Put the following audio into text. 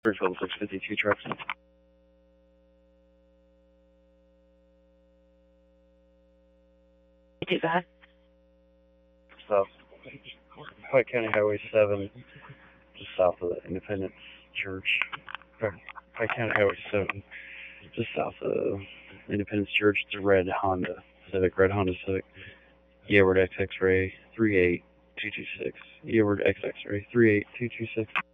Springfield 652 trucks. Do that. South Pike County Highway 7, just south of the Independence Church. Pike County Highway 7, just south of Independence Church. It's a red Honda Civic. Yayward XX-ray 38226. Yayward XX-ray 38226.